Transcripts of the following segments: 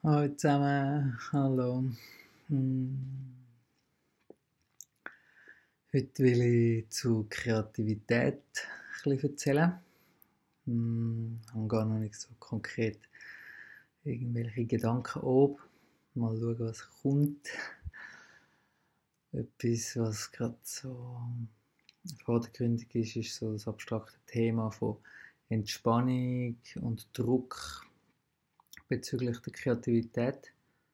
Hallo zusammen, hallo. Hm. Heute will ich zu Kreativität ein bisschen erzählen. Ich habe gar noch nicht so konkret irgendwelche Gedanken oben. Mal schauen, was kommt. Etwas, was gerade so vordergründig ist so das abstrakte Thema von Entspannung und Druck bezüglich der Kreativität.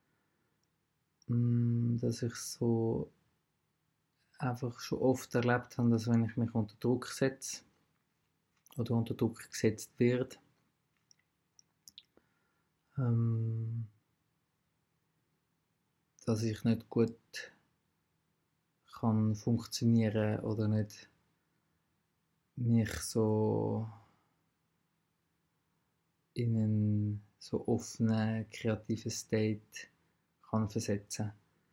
Dass ich so einfach schon oft erlebt habe, dass wenn ich mich unter Druck setze oder unter Druck gesetzt wird, ähm, dass ich nicht gut kann funktionieren oder nicht mich so in einen so offenen, kreativen State kann versetzen.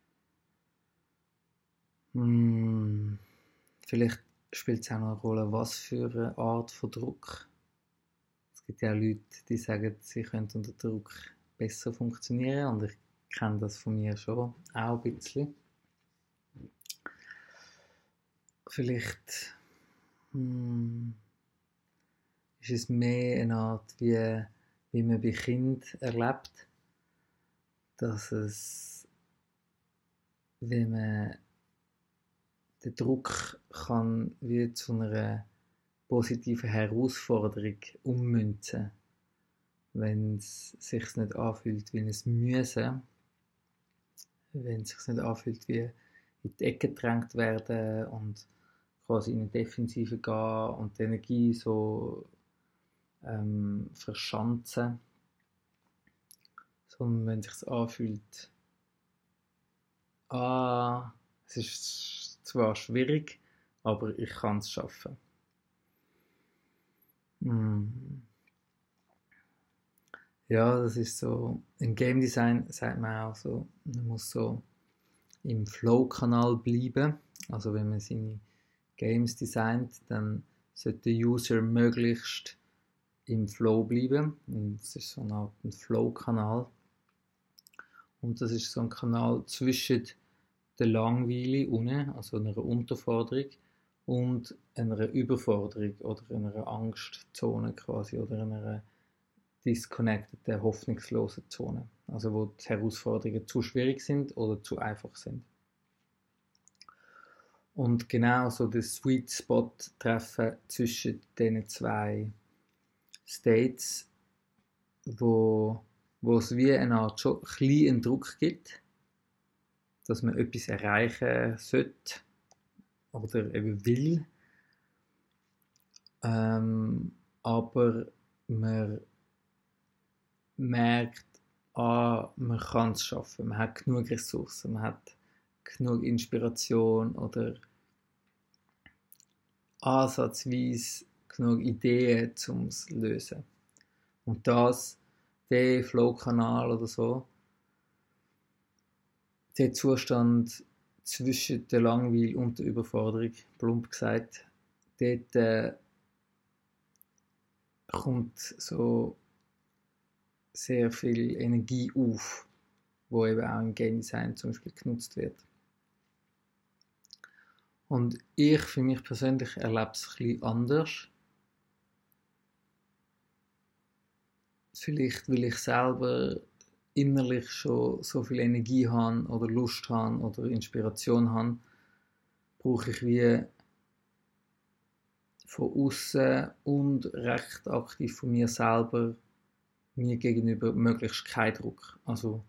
Vielleicht spielt es auch noch eine Rolle, was für eine Art von Druck. Es gibt ja auch Leute, die sagen, sie können unter Druck besser funktionieren und ich kenne das von mir schon auch ein bisschen. Vielleicht ist es mehr eine Art, wie man bei Kind erlebt, dass es, wenn man den Druck kann wie zu einer positiven Herausforderung ummünzen, wenn es sich nicht anfühlt wie ein Müssen, wenn es sich nicht anfühlt wie in die Ecke gedrängt werden und quasi in eine Defensive gehen und die Energie so verschanzen, sondern wenn es sich anfühlt, es ist zwar schwierig, aber ich kann es schaffen. Ja, das ist so, im Game Design sagt man auch so, man muss so im Flow-Kanal bleiben. Also wenn man seine Games designt, dann sollte der User möglichst im Flow bleiben. Und das ist so eine Art Flow-Kanal. Und das ist so ein Kanal zwischen der Langweile unten, also einer Unterforderung, und einer Überforderung oder einer Angstzone quasi oder einer disconnected, hoffnungslosen Zone. Also wo die Herausforderungen zu schwierig sind oder zu einfach sind. Und genau so den Sweet Spot treffen zwischen diesen zwei States, wo es wie eine Art schon kleinen Druck gibt, dass man etwas erreichen sollte oder eben will, aber man merkt, man kann es schaffen, man hat genug Ressourcen, man hat genug Inspiration oder ansatzweise genug Ideen, um es zu lösen. Und der Flow-Kanal oder so, der Zustand zwischen der Langweil und der Überforderung, plump gesagt, dort kommt so sehr viel Energie auf, wo eben auch im Game Design zum Beispiel genutzt wird. Und ich für mich persönlich erlebe es ein bisschen anders. Vielleicht, weil ich selber innerlich schon so viel Energie habe oder Lust habe oder Inspiration habe, brauche ich wie von außen und recht aktiv von mir selber mir gegenüber möglichst keinen Druck. Also,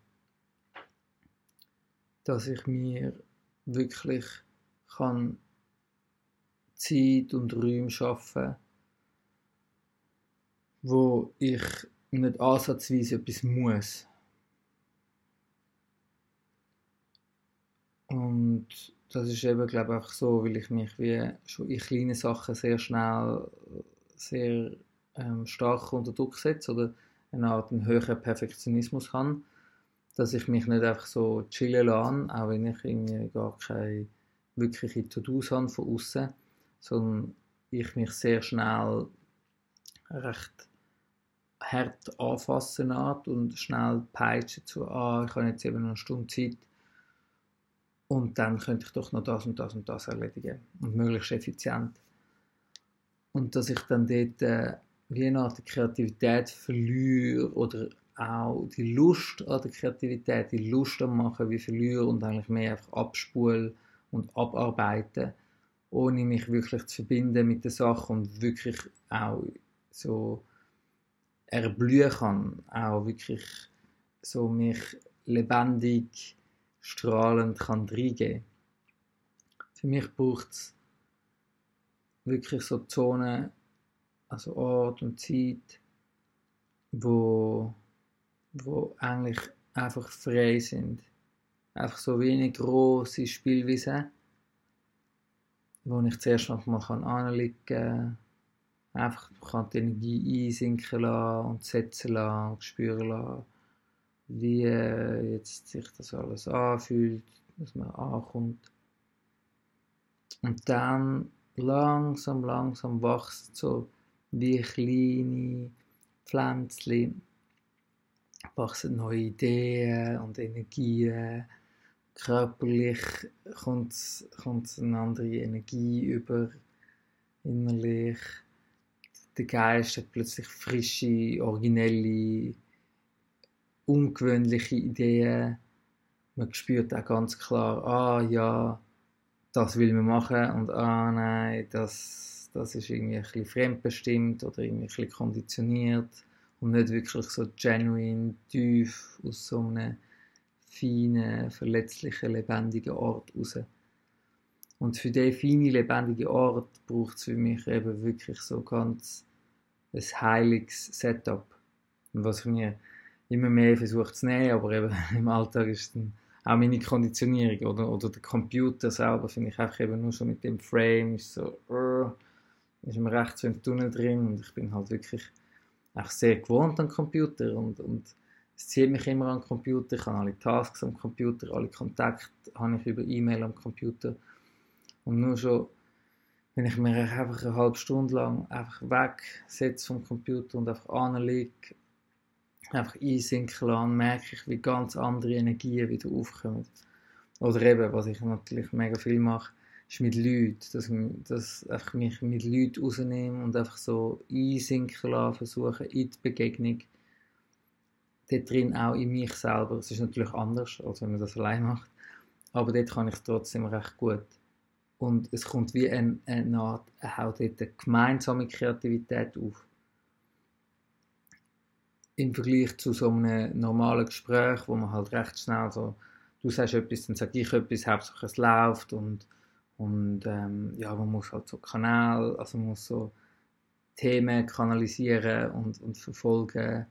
dass ich mir wirklich kann Zeit und Räume schaffen, wo ich nicht ansatzweise etwas muss. Und das ist eben, glaube ich, einfach so, weil ich mich wie schon in kleinen Sachen sehr schnell sehr stark unter Druck setze oder eine Art einen höheren Perfektionismus habe, dass ich mich nicht einfach so chillen lasse, auch wenn ich irgendwie gar keine wirkliche To-Dos habe von außen, sondern ich mich sehr schnell recht hart anfassen Art und schnell peitschen zu, ich habe jetzt eben noch eine Stunde Zeit und dann könnte ich doch noch das und das und das erledigen und möglichst effizient. Und dass ich dann dort wie eine Art Kreativität verliere oder auch die Lust an der Kreativität, die Lust am Machen wie verliere und eigentlich mehr einfach abspulen und abarbeiten, ohne mich wirklich zu verbinden mit der Sache und wirklich auch so erblühen kann, auch wirklich so mich lebendig, strahlend kann reingeben. Für mich braucht es wirklich so Zonen, also Ort und Zeit, wo eigentlich einfach frei sind. Einfach so wie eine grosse Spielwiese, wo ich zuerst noch mal anlegen kann, einfach kann die Energie einsinken lassen und setzen lassen und spüren lassen, wie jetzt sich das alles anfühlt, dass man ankommt. Und dann langsam wachsen so wie kleine Pflänzchen, wachsen neue Ideen und Energien. Körperlich kommt eine andere Energie über, innerlich. Der Geist hat plötzlich frische, originelle, ungewöhnliche Ideen. Man spürt auch ganz klar, ja, das will man machen und nein, das ist irgendwie ein bisschen fremdbestimmt oder irgendwie ein bisschen konditioniert und nicht wirklich so genuine, tief aus so einem feinen, verletzlichen, lebendigen Ort raus. Und für diesen feinen, lebendigen Ort braucht es für mich eben wirklich so ganz ein heiliges Setup. Und was ich mir immer mehr versucht zu nehmen, aber eben im Alltag ist dann auch meine Konditionierung oder der Computer selber finde ich einfach eben nur schon mit dem Frame ist so, ist man recht so im Tunnel drin und ich bin halt wirklich auch sehr gewohnt an Computer und es zieht mich immer an den Computer, ich habe alle Tasks am Computer, alle Kontakte habe ich über E-Mail am Computer und nur schon, wenn ich mich einfach eine halbe Stunde lang einfach wegsetze vom Computer und einfach anlege, einfach einsinken lassen, merke ich, wie ganz andere Energien wieder aufkommen. Oder eben, was ich natürlich mega viel mache, ist mit Leuten, dass ich mich mit Leuten rausnehme und einfach so einsinken lassen, versuche in die Begegnung, dort drin auch in mich selber. Es ist natürlich anders, als wenn man das allein macht, aber dort kann ich es trotzdem recht gut. Und es kommt wie eine Art, auch dort eine gemeinsame Kreativität auf. Im Vergleich zu so einem normalen Gespräch, wo man halt recht schnell so, du sagst etwas, dann sage ich etwas, Hauptsache es läuft und ja, man muss halt so also man muss so Themen kanalisieren und verfolgen.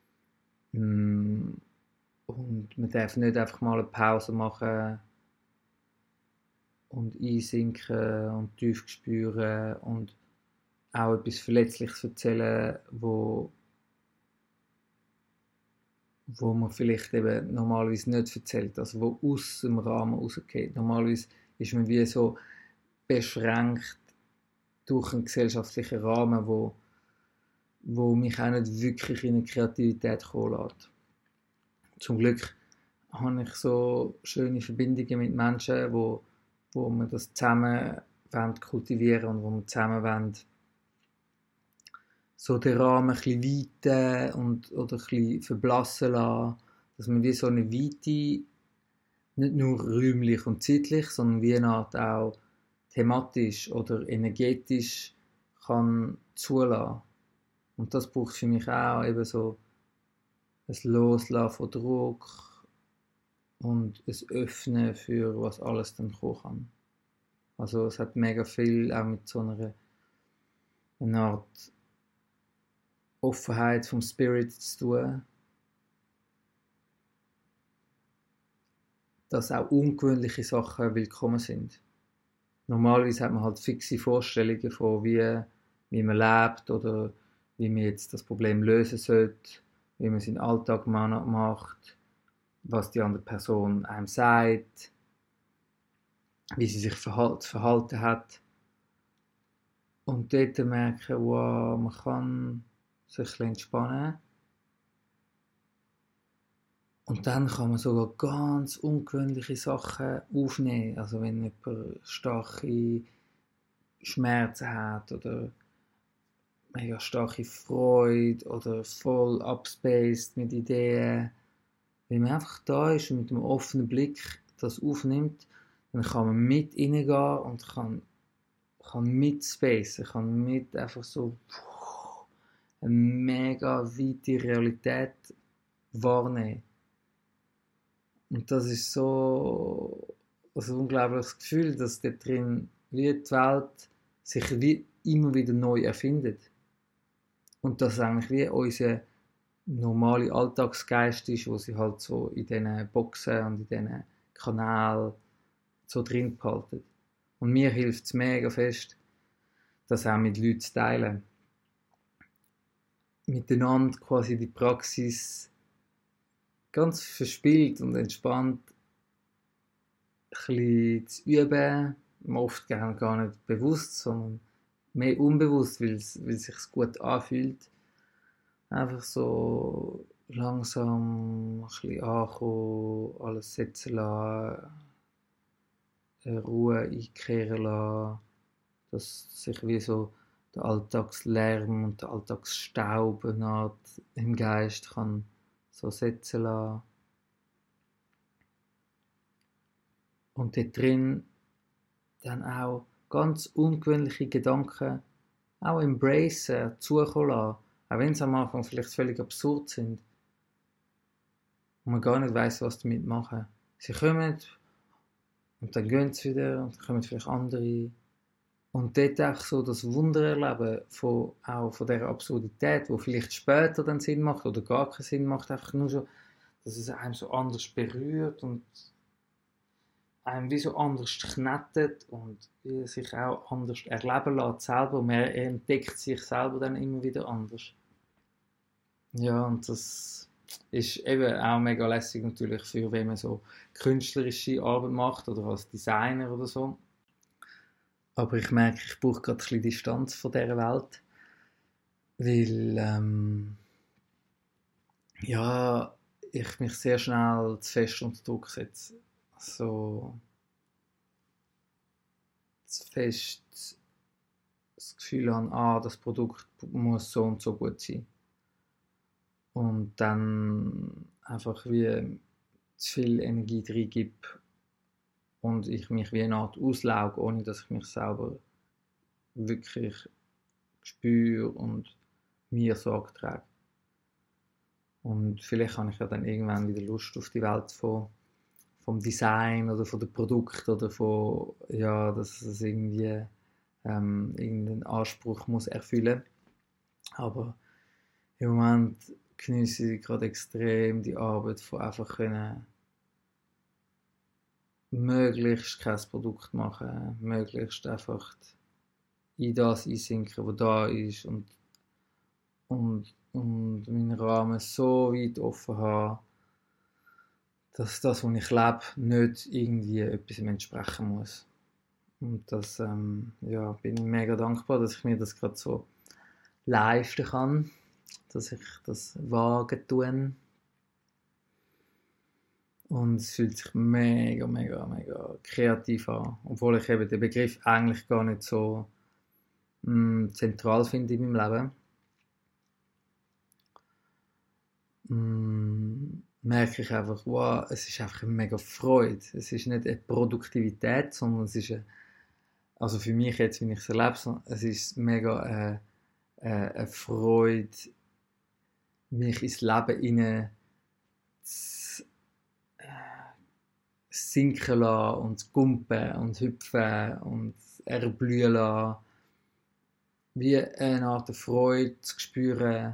Und man darf nicht einfach mal eine Pause machen und einsinken und tief spüren und auch etwas Verletzliches erzählen, wo man vielleicht eben normalerweise nicht erzählt, also wo aus dem Rahmen rausgeht. Normalerweise ist man wie so beschränkt durch einen gesellschaftlichen Rahmen, wo mich auch nicht wirklich in eine Kreativität kommen lässt. Zum Glück habe ich so schöne Verbindungen mit Menschen, wo wir das zusammen kultivieren und wo wir zusammen wollen, so den Rahmen ein bisschen weiten oder ein bisschen verblassen lassen, dass man wie so eine Weite, nicht nur räumlich und zeitlich, sondern wie eine Art auch thematisch oder energetisch kann zulassen. Und das braucht für mich auch eben so ein Loslassen von Druck und ein Öffnen für was alles dann kommen kann. Also es hat mega viel auch mit so einer Art Offenheit vom Spirit zu tun, dass auch ungewöhnliche Sachen willkommen sind. Normalerweise hat man halt fixe Vorstellungen von wie man lebt oder wie man jetzt das Problem lösen sollte, wie man seinen Alltag macht, was die andere Person einem sagt, wie sie sich verhalten hat. Und dort merken, wow, man kann sich ein bisschen entspannen. Und dann kann man sogar ganz ungewöhnliche Sachen aufnehmen. Also wenn jemand starke Schmerzen hat oder mega starke Freude oder voll abspaced mit Ideen. Wenn man einfach da ist und mit einem offenen Blick das aufnimmt, dann kann man mit reingehen und kann mit spacen, kann mit einfach so eine mega weite Realität wahrnehmen. Und das ist so ein unglaubliches Gefühl, dass da drin wie die Welt sich wie immer wieder neu erfindet. Und das eigentlich wie unser normale Alltagsgeist ist, wo sie halt so in diesen Boxen und in diesen Kanälen so drin behalten. Und mir hilft es mega fest, das auch mit Leuten zu teilen. Miteinander quasi die Praxis ganz verspielt und entspannt ein bisschen zu üben. Oft gar nicht bewusst, sondern mehr unbewusst, weil es sich gut anfühlt. Einfach so langsam ein bisschen ankommen, alles setzen lassen, Ruhe einkehren lassen, dass sich wie so der Alltagslärm und der Alltagsstaub im Geist kann so setzen lassen. Und dort drin dann auch ganz ungewöhnliche Gedanken auch embracen, zukommen lassen. Auch wenn sie am Anfang vielleicht völlig absurd sind. Und man gar nicht weiss, was damit machen. Sie kommen und dann gehen sie wieder und dann kommen vielleicht andere. Und dort auch so das Wunder erleben auch von dieser Absurdität, die vielleicht später dann Sinn macht oder gar keinen Sinn macht, einfach nur so, dass es einem so anders berührt und einem wie so anders knettet und sich auch anders erleben lässt selber. Man entdeckt sich selber dann immer wieder anders. Ja, und das ist eben auch mega lässig natürlich für, wenn man so künstlerische Arbeit macht oder als Designer oder so. Aber ich merke, ich brauche gerade ein bisschen Distanz von dieser Welt, weil ja, ich mich sehr schnell zu fest unter Druck setze. So zu fest das Gefühl habe, das Produkt muss so und so gut sein. Und dann einfach wie zu viel Energie reingebe und ich mich wie eine Art auslauge, ohne dass ich mich selber wirklich spüre und mir Sorge trage. Und vielleicht habe ich ja dann irgendwann wieder Lust auf die Welt vom Design oder von dem Produkt oder von, ja, dass es irgendwie irgendeinen Anspruch muss erfüllen. Aber im Moment genieße ich gerade extrem die Arbeit von einfach können möglichst kein Produkt machen, möglichst einfach in das einsinken, was da ist und meinen Rahmen so weit offen haben, dass das, was ich lebe, nicht irgendwie etwas entsprechen muss. Und das ja, bin ich mega dankbar, dass ich mir das gerade so leisten kann, dass ich das wagen tue. Und es fühlt sich mega, mega, mega kreativ an. Obwohl ich eben den Begriff eigentlich gar nicht so zentral finde in meinem Leben. Merke ich einfach, wow, es ist einfach eine mega Freude. Es ist nicht eine Produktivität, sondern es ist also für mich jetzt, wenn ich es erlebe, es ist mega eine Freude, mich ins Leben hinein zu sinken lassen und gumpen und hüpfen und erblühen lassen. Wie eine Art Freude zu spüren,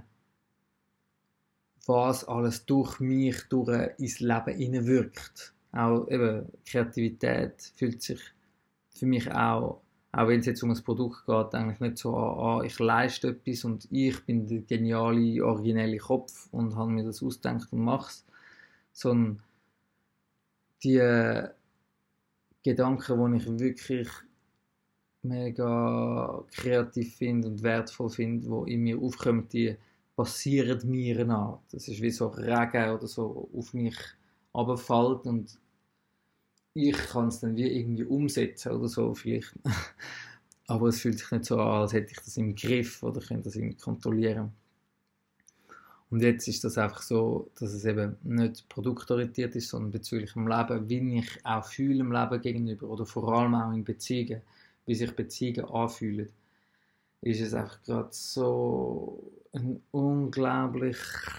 was alles durch mich ins Leben hineinwirkt. Auch eben Kreativität fühlt sich für mich auch wenn es jetzt um ein Produkt geht, eigentlich nicht so an, ich leiste etwas und ich bin der geniale, originelle Kopf und habe mir das ausgedacht und mache es, sondern die Gedanken, die ich wirklich mega kreativ finde und wertvoll finde, die in mir aufkommen, die passieren mir eine Art. Das ist wie so Regen oder so auf mich runterfällt und ich kann es dann wie irgendwie umsetzen oder so vielleicht. Aber es fühlt sich nicht so an, als hätte ich das im Griff oder könnte das irgendwie kontrollieren. Und jetzt ist das einfach so, dass es eben nicht produktorientiert ist, sondern bezüglich dem Leben, wie ich auch fühle im Leben gegenüber oder vor allem auch in Beziehungen, wie sich Beziehungen anfühlen, ist es einfach gerade so ein unglaublich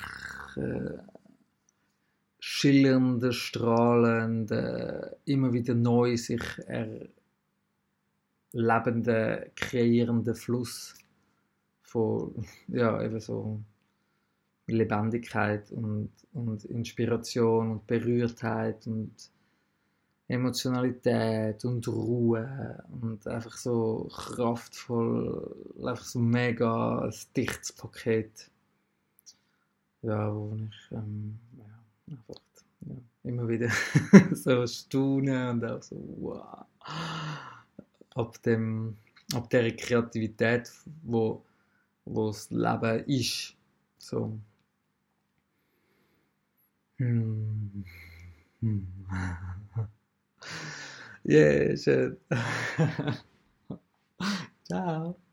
schillernder, strahlender, immer wieder neu sich erlebender, kreierender Fluss von, ja, eben so Lebendigkeit und Inspiration und Berührtheit und Emotionalität und Ruhe und einfach so kraftvoll, einfach so mega ein dichtes Paket, ja, wo ich ja, einfach ja, immer wieder so staune und auch so wow, ab dem, ab der Kreativität, wo das Leben ist, so. Hm. Hm. Yeah, schön. Ciao.